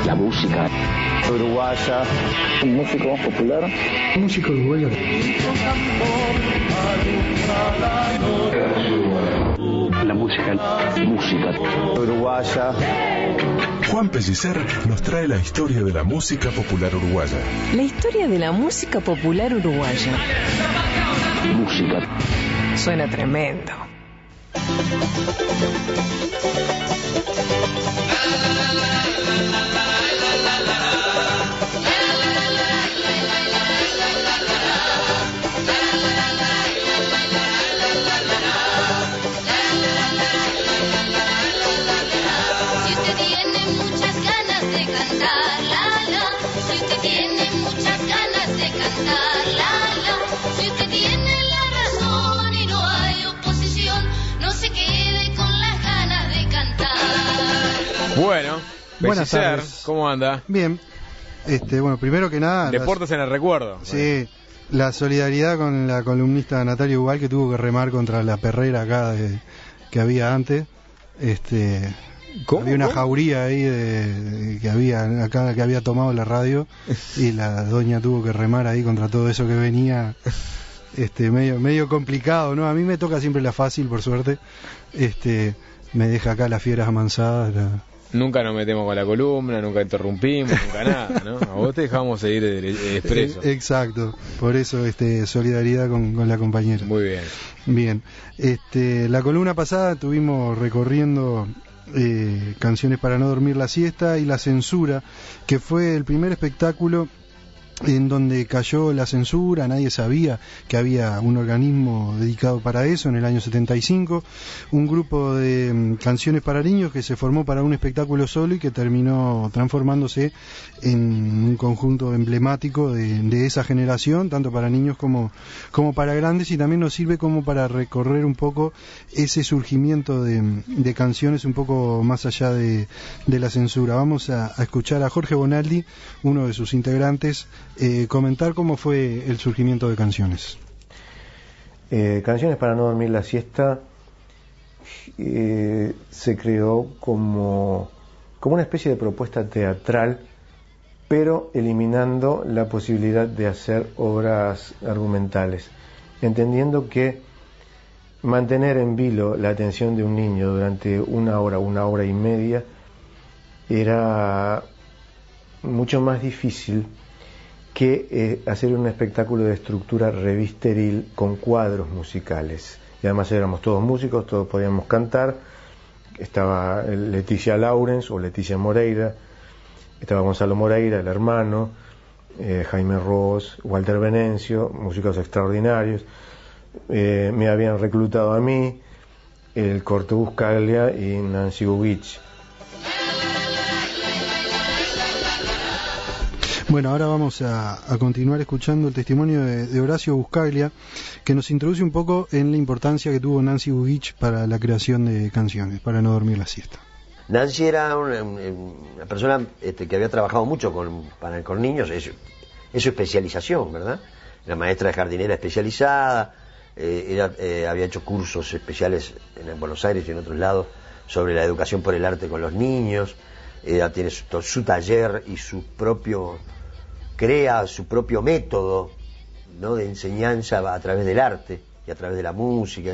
La música uruguaya. Un músico popular. Música uruguaya. La música uruguaya. Juan Pellicer nos trae la historia de la música popular uruguaya. La historia de la música popular uruguaya. Música. Suena tremendo. Bueno, buenas Pellicer, tardes. ¿cómo anda? Bien. Bueno, primero que nada... Deportes en el recuerdo. Sí, la solidaridad con la columnista Natalia Ubal, que tuvo que remar contra la perrera acá que había antes. ¿Cómo? Había una jauría ahí que había acá, que había tomado la radio, y la doña tuvo que remar ahí contra todo eso que venía. Medio complicado, ¿no? A mí me toca siempre la fácil, por suerte. Me deja acá las fieras amansadas. Nunca nos metemos con la columna, nunca interrumpimos, nunca nada, ¿no? A vos te dejamos seguir expreso. Exacto, por eso solidaridad con la compañera. Muy bien. Bien, la columna pasada estuvimos recorriendo Canciones para no dormir la siesta y La Censura, que fue el primer espectáculo en donde cayó la censura. Nadie sabía que había un organismo dedicado para eso en el año 75, un grupo de canciones para niños que se formó para un espectáculo solo y que terminó transformándose en un conjunto emblemático de esa generación, tanto para niños como para grandes, y también nos sirve como para recorrer un poco ese surgimiento de canciones un poco más allá de la censura. Vamos a escuchar a Jorge Bonaldi, uno de sus integrantes, comentar cómo fue el surgimiento de Canciones. Canciones para no dormir la siesta se creó como una especie de propuesta teatral, pero eliminando la posibilidad de hacer obras argumentales, entendiendo que mantener en vilo la atención de un niño durante una hora y media era mucho más difícil que hacer un espectáculo de estructura revisteril con cuadros musicales. Y además éramos todos músicos, todos podíamos cantar. Estaba Leticia Laurens o Leticia Moreira, estaba Gonzalo Moreira, el hermano, Jaime Ross, Walter Venencio, músicos extraordinarios. Me habían reclutado a mí, el Corto Buscaglia y Nancy Bubich. Bueno, ahora vamos a continuar escuchando el testimonio de Horacio Buscaglia, que nos introduce un poco en la importancia que tuvo Nancy Bubich para la creación de Canciones para no dormir la siesta. Nancy era una persona que había trabajado mucho con niños, es su especialización, ¿verdad? Era maestra de jardinera especializada, había hecho cursos especiales en Buenos Aires y en otros lados sobre la educación por el arte con los niños. Tiene su taller y crea su propio método, ¿no?, de enseñanza a través del arte y a través de la música.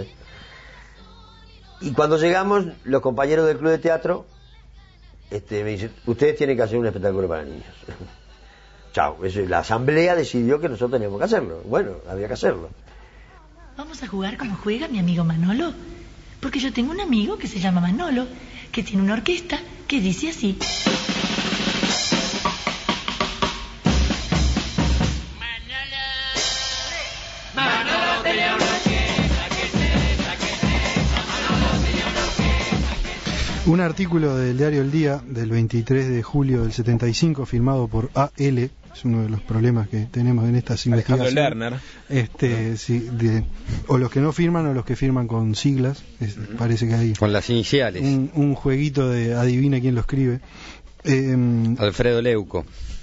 Y cuando llegamos, los compañeros del club de teatro me dicen: ustedes tienen que hacer un espectáculo para niños. Chao. La asamblea decidió que nosotros teníamos que hacerlo. Bueno, había que hacerlo. Vamos a jugar como juega mi amigo Manolo, porque yo tengo un amigo que se llama Manolo, que tiene una orquesta que dice así. Un artículo del diario El Día del 23 de julio del 75, firmado por A.L., es uno de los problemas que tenemos en estas investigaciones. Lerner. Sí, o los que no firman o los que firman con siglas, parece que hay con las iniciales. Un jueguito de adivina quién lo escribe. Alfredo Leuco.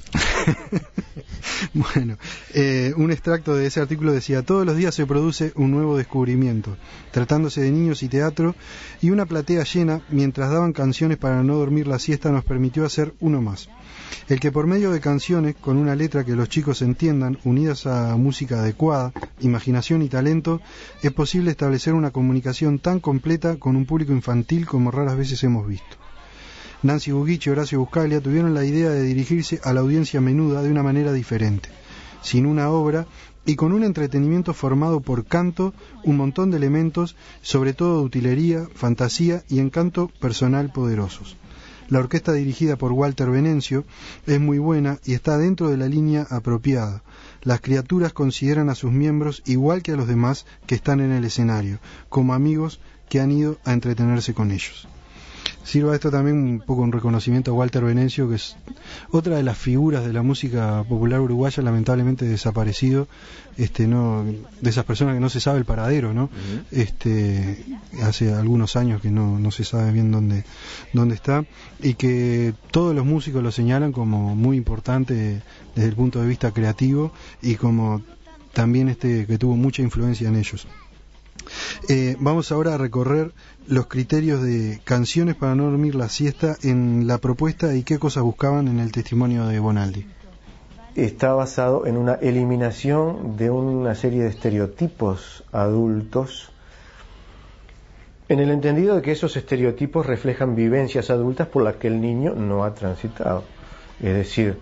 Bueno, un extracto de ese artículo decía: todos los días se produce un nuevo descubrimiento, tratándose de niños y teatro, y una platea llena, mientras daban canciones para no dormir la siesta, nos permitió hacer uno más. El que por medio de canciones, con una letra que los chicos entiendan, unidas a música adecuada, imaginación y talento, es posible establecer una comunicación tan completa con un público infantil como raras veces hemos visto. Nancy Gugich y Horacio Buscaglia tuvieron la idea de dirigirse a la audiencia menuda de una manera diferente, sin una obra y con un entretenimiento formado por canto, un montón de elementos, sobre todo de utilería, fantasía y encanto personal poderosos. La orquesta dirigida por Walter Venencio es muy buena y está dentro de la línea apropiada. Las criaturas consideran a sus miembros igual que a los demás que están en el escenario, como amigos que han ido a entretenerse con ellos. Sirva esto también un poco un reconocimiento a Walter Venencio, que es otra de las figuras de la música popular uruguaya, lamentablemente desaparecido, no, de esas personas que no se sabe el paradero, ¿no? Hace algunos años que no se sabe bien dónde está, y que todos los músicos lo señalan como muy importante desde el punto de vista creativo, y como también que tuvo mucha influencia en ellos. Vamos ahora a recorrer los criterios de canciones para no dormir la siesta en la propuesta y qué cosas buscaban en el testimonio de Bonaldi. Está basado en una eliminación de una serie de estereotipos adultos, en el entendido de que esos estereotipos reflejan vivencias adultas por las que el niño no ha transitado. Es decir,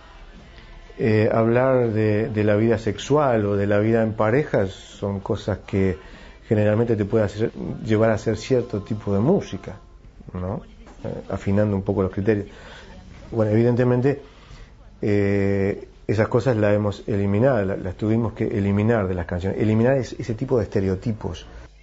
hablar de la vida sexual o de la vida en parejas son cosas que generalmente te puede llevar a hacer cierto tipo de música, ¿no? Afinando un poco los criterios. Bueno, evidentemente esas cosas las hemos eliminado, las tuvimos que eliminar de las canciones, eliminar ese tipo de estereotipos.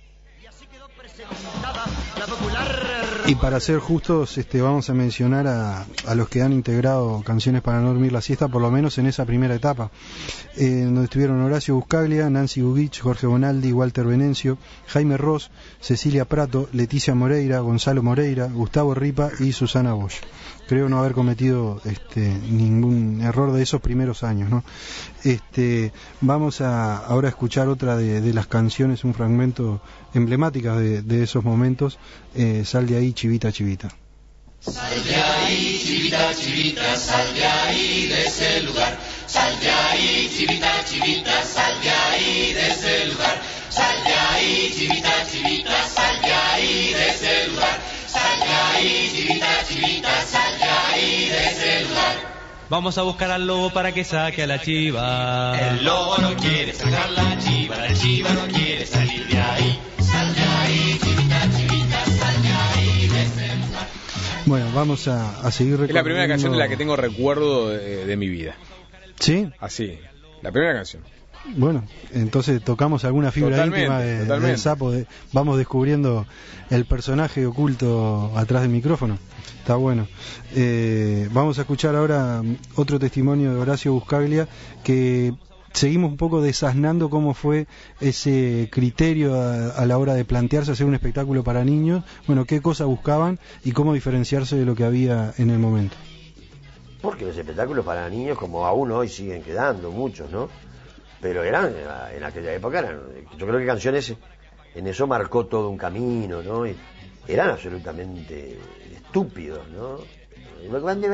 Y para ser justos, vamos a mencionar a los que han integrado Canciones para no dormir la siesta, por lo menos en esa primera etapa, donde estuvieron Horacio Buscaglia, Nancy Gugich, Jorge Bonaldi, Walter Venencio, Jaime Ross, Cecilia Prato, Leticia Moreira, Gonzalo Moreira, Gustavo Ripa y Susana Bosch. Creo no haber cometido ningún error de esos primeros años, ¿no? Vamos ahora a escuchar otra de las canciones, un fragmento emblemático de esos momentos. Sal de ahí, chivita, chivita. Sal de ahí, chivita, chivita, sal de ahí de ese lugar. Sal de ahí, chivita, chivita, sal de ahí de ese lugar. Sal de ahí, chivita, chivita, sal de ahí de ese lugar. Sal de ahí, chivita, chivita, sal de ahí de ese lugar. Vamos a buscar al lobo para que saque a la chiva. El lobo no quiere sacar la chiva no quiere salir de ahí. Sal de ahí, chivita, chivita, sal de ahí de ese lugar. Bueno, vamos a seguir recorriendo. Es la primera canción de la que tengo recuerdo de mi vida. ¿Sí? Así, la primera canción. Bueno, entonces tocamos alguna fibra íntima del sapo. Vamos descubriendo el personaje oculto atrás del micrófono. Está bueno. Vamos a escuchar ahora otro testimonio de Horacio Buscaglia, que seguimos un poco desasnando cómo fue ese criterio a la hora de plantearse hacer un espectáculo para niños. Bueno, qué cosas buscaban y cómo diferenciarse de lo que había en el momento. Porque los espectáculos para niños, como aún hoy siguen quedando muchos, ¿no? Pero en aquella época yo creo que Canciones en eso marcó todo un camino, ¿no? Y eran absolutamente estúpidos, ¿no? Cuando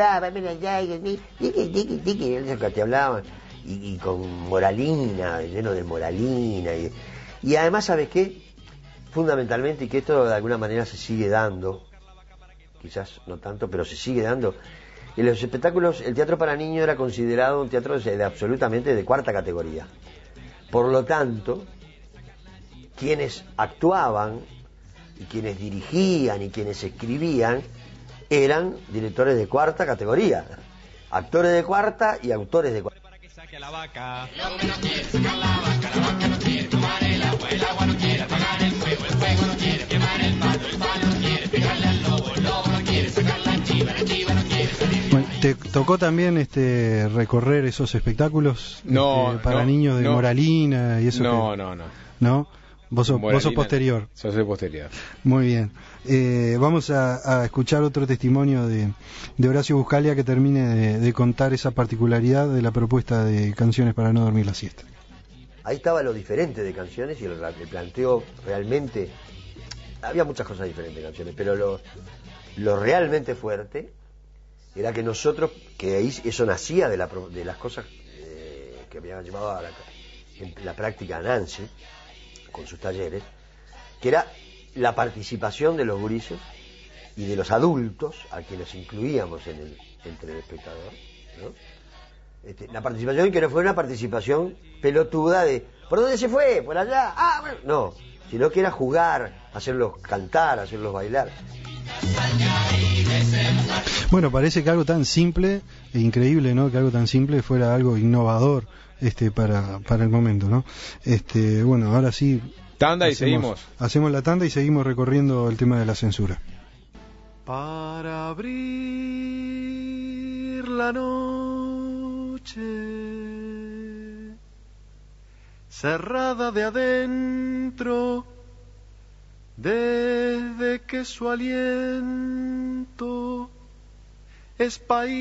te hablaban y con moralina, lleno de moralina y además, ¿sabes qué? Fundamentalmente, y que esto de alguna manera se sigue dando, quizás no tanto, pero se sigue dando. En los espectáculos, el teatro para niños era considerado un teatro absolutamente de cuarta categoría. Por lo tanto, quienes actuaban y quienes dirigían y quienes escribían eran directores de cuarta categoría, actores de cuarta y autores de cuarta. El hombre no quiere sacar la vaca no quiere tomar el agua no quiere apagar el fuego no quiere quemar el palo no quiere pegarle al lobo, el lobo no quiere sacar la chiva no quiere salir. Bueno, ¿te tocó también recorrer esos espectáculos para niños de moralina y eso? No. ¿No? ¿Vos sos posterior? Yo soy posterior. Muy bien. Vamos a escuchar otro testimonio de Horacio Buscaglia que termine de contar esa particularidad de la propuesta de Canciones para no dormir la siesta. Ahí estaba lo diferente de Canciones y el planteo realmente. Había muchas cosas diferentes de Canciones, pero lo realmente fuerte era que nosotros, que eso nacía de las cosas que habían llevado a la práctica a Nancy con sus talleres, que era la participación de los gurises y de los adultos a quienes incluíamos entre el espectador, ¿no? La participación que no fue una participación pelotuda de ¿por dónde se fue? ¿Por allá? Bueno. No, sino que era jugar, hacerlos cantar, hacerlos bailar. Bueno, parece que algo tan simple e increíble, ¿no? Que algo tan simple fuera algo innovador para el momento, ¿no? Bueno, ahora sí. Tanda y seguimos. Hacemos la tanda y seguimos recorriendo el tema de la censura. Para abrir la noche, cerrada de adentro, desde que su aliento es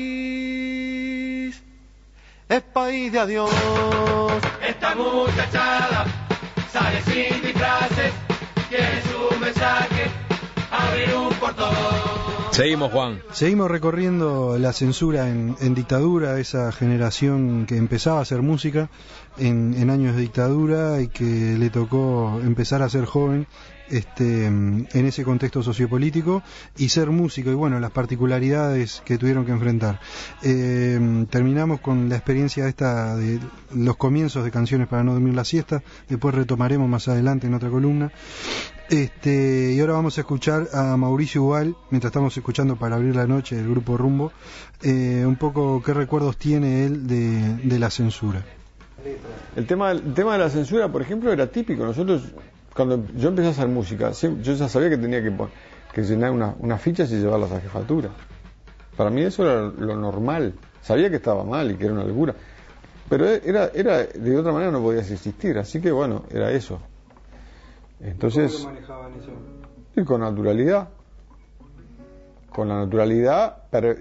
país de adiós. Esta muchachada sale sin disfraces, tiene su mensaje, abrir un portón. Seguimos, Juan. Seguimos recorriendo la censura en dictadura, esa generación que empezaba a hacer música en años de dictadura y que le tocó empezar a ser joven en ese contexto sociopolítico y ser músico, y bueno, las particularidades que tuvieron que enfrentar. Terminamos con la experiencia esta de los comienzos de Canciones para no dormir la siesta, después retomaremos más adelante en otra columna. Y ahora vamos a escuchar a Mauricio Ubal, mientras estamos escuchando Para abrir la noche del grupo Rumbo, un poco qué recuerdos tiene él de la censura. El tema de la censura, por ejemplo, era típico. Nosotros, cuando yo empecé a hacer música, yo ya sabía que tenía que llenar unas fichas y llevarlas a jefatura. Para mí eso era lo normal. Sabía que estaba mal y que era una locura, pero era de otra manera no podías existir. Así que bueno, era eso. Entonces, ¿cómo lo manejaban eso? Y con naturalidad. Con la naturalidad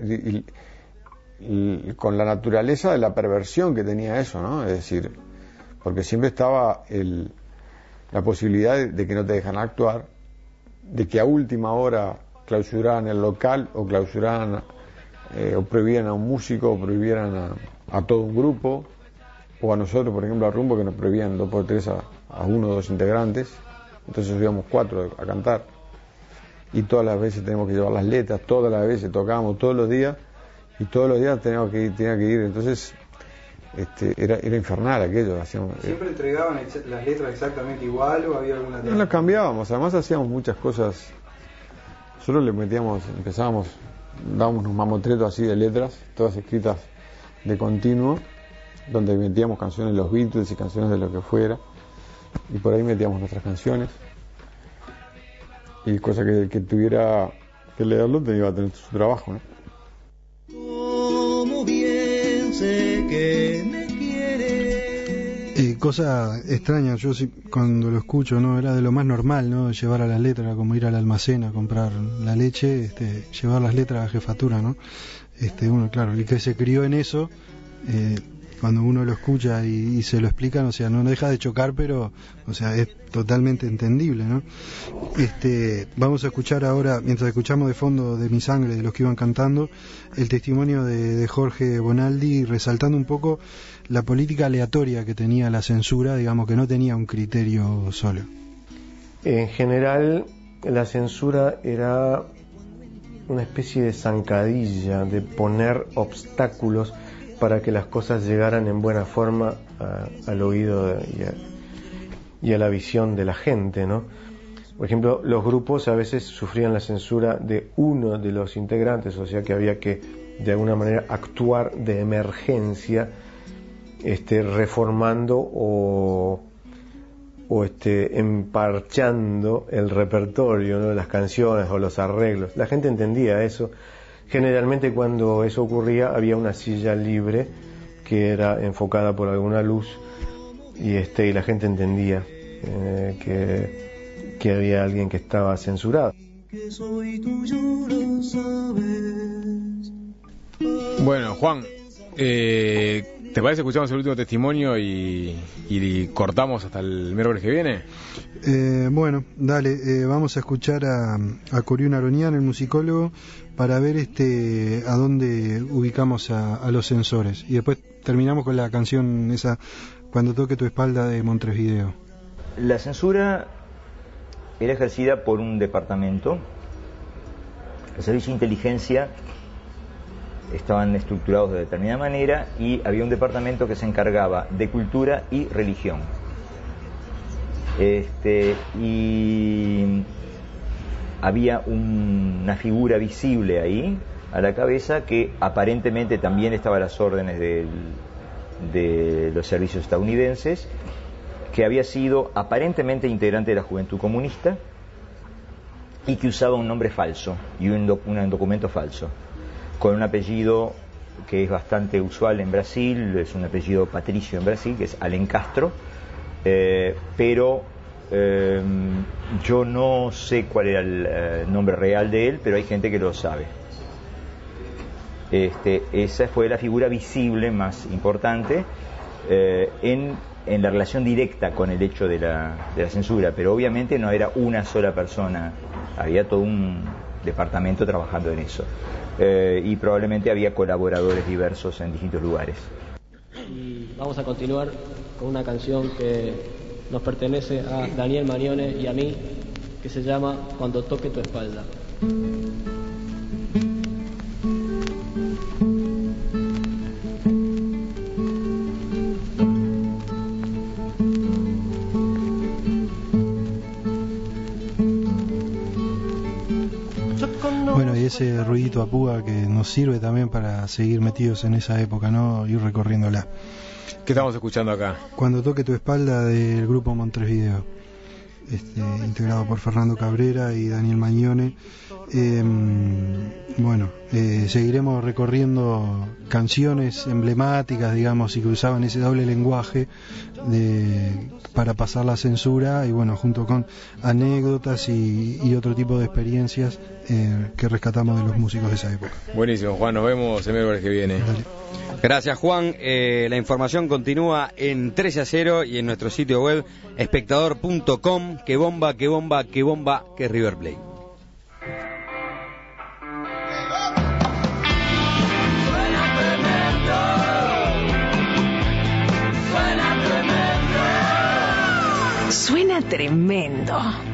y con la naturaleza de la perversión que tenía eso, ¿no? Es decir, porque siempre estaba la posibilidad de que no te dejan actuar, de que a última hora clausuraran el local o clausuraran o prohibieran a un músico o prohibieran a todo un grupo, o a nosotros, por ejemplo, a Rumbo, que nos prohibían 2 por 3 a 1 o 2 integrantes. Entonces íbamos 4 a cantar y todas las veces tenemos que llevar las letras, todas las veces tocábamos todos los días y todos los días tenía que ir. Entonces era infernal aquello. ¿Siempre entregaban las letras exactamente igual o había alguna? No las cambiábamos, además hacíamos muchas cosas. Solo le empezábamos, dábamos unos mamotretos así de letras, todas escritas de continuo, donde metíamos canciones de los Beatles y canciones de lo que fuera, y por ahí metíamos nuestras canciones, y cosa que el que tuviera que leerlo iba a tener su trabajo, ¿no? Como bien sé que me quiere. Cosa extraña, yo cuando lo escucho, ¿no? Era de lo más normal, ¿no? Llevar a las letras, como ir al almacén a comprar la leche, llevar las letras a jefatura, ¿no? Uno, claro, el que se crió en eso, cuando uno lo escucha y se lo explican, o sea, no deja de chocar, pero, o sea, es totalmente entendible, ¿no? Vamos a escuchar ahora, mientras escuchamos de fondo de Mi Sangre, de los que iban cantando, el testimonio de Jorge Bonaldi, resaltando un poco la política aleatoria que tenía la censura, digamos que no tenía un criterio solo. En general, la censura era una especie de zancadilla, de poner obstáculos para que las cosas llegaran en buena forma al oído y a la visión de la gente, ¿no? Por ejemplo, los grupos a veces sufrían la censura de uno de los integrantes, o sea que había que de alguna manera actuar de emergencia, reformando o emparchando el repertorio, ¿no? Las canciones o los arreglos. La gente entendía eso. Generalmente cuando eso ocurría había una silla libre que era enfocada por alguna luz y la gente entendía que había alguien que estaba censurado. Que soy tuyo, lo sabes. Bueno, Juan, ¿te parece escuchamos el último testimonio y cortamos hasta el miércoles que viene? Bueno, dale, vamos a escuchar a Coriún Aronian, el musicólogo, para ver a dónde ubicamos a los censores. Y después terminamos con la canción esa, Cuando toque tu espalda, de Montevideo. La censura era ejercida por un departamento. El servicio de inteligencia estaban estructurados de determinada manera y había un departamento que se encargaba de cultura y religión. Y había una figura visible ahí a la cabeza que aparentemente también estaba a las órdenes de los servicios estadounidenses, que había sido aparentemente integrante de la Juventud Comunista y que usaba un nombre falso y un documento falso, con un apellido que es bastante usual en Brasil, es un apellido patricio en Brasil, que es Alencastro, pero yo no sé cuál era el nombre real de él, pero hay gente que lo sabe. Esa fue la figura visible más importante en la relación directa con el hecho de la censura, pero obviamente no era una sola persona, había todo un departamento trabajando en eso, y probablemente había colaboradores diversos en distintos lugares. Y vamos a continuar con una canción que nos pertenece a Daniel Magnone y a mí, que se llama Cuando toque tu espalda. Bueno, y ese ruidito a púa que nos sirve también para seguir metidos en esa época, ¿no? Ir recorriéndola. ¿Qué estamos escuchando acá? Cuando toque tu espalda, del grupo Montevideo, integrado por Fernando Cabrera y Daniel Magnone. Seguiremos recorriendo canciones emblemáticas, digamos, y que usaban ese doble lenguaje para pasar la censura, y bueno, junto con anécdotas y otro tipo de experiencias que rescatamos de los músicos de esa época. Buenísimo, Juan, nos vemos el miércoles que viene. Dale. Gracias, Juan. La información continúa en 13-0 y en nuestro sitio web espectador.com. Que bomba, que bomba, que bomba, que River Plate. Suena tremendo.